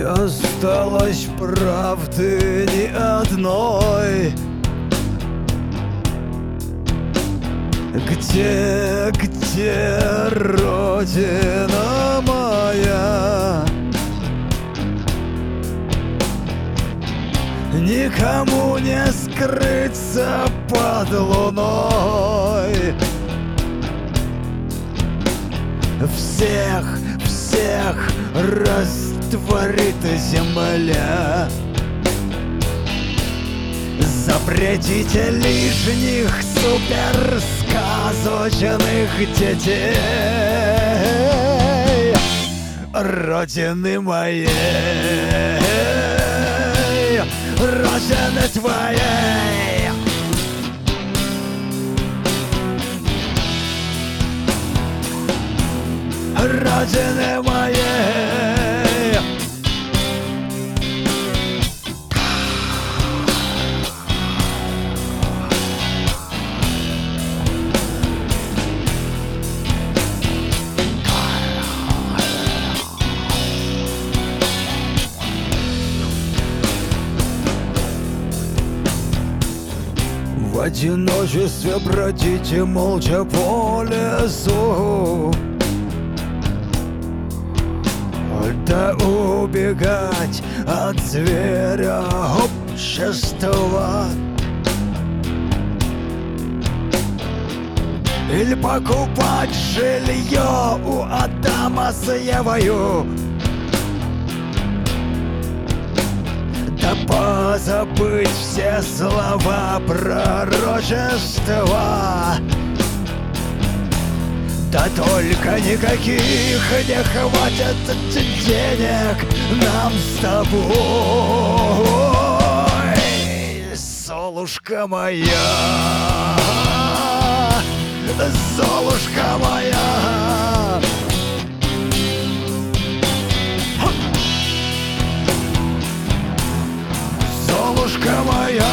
осталось правды ни одной. Где родина моя? Никому не скрыться под луной. Всех растворит земля. Запретите лишних суперсказочных детей Родины моей, Родины твоей. Родины моей. В одиночестве бродите молча по лесу, да убегать от зверя общества. Или покупать жилье у Адама с Евою, да позабыть все слова пророчества. Да только никаких не хватит денег нам с тобой, Золушка моя, Золушка моя. Золушка моя.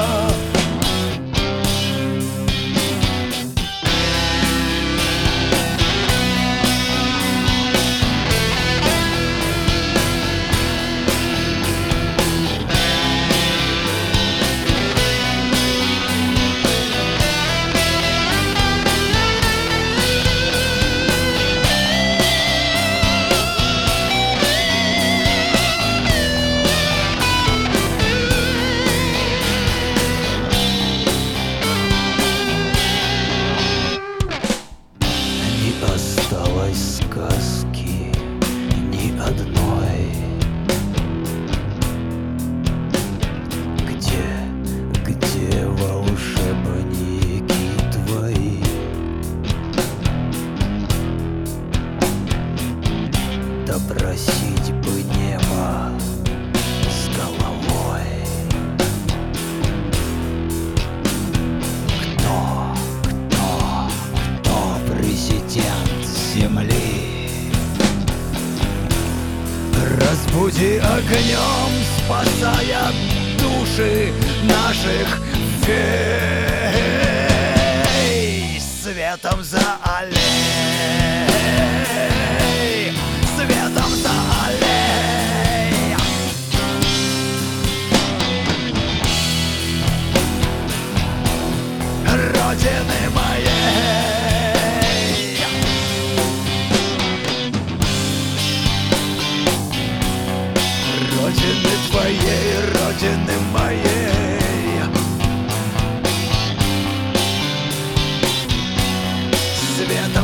Осталось сказки ни одной. Где волшебники твои? Да просить бы небо с головой. Кто президент земли? Разбуди огнем, спасая души наших фей. Светом за аллей, светом за аллей. Родины моей. Родины твоей, Родины моей. Светом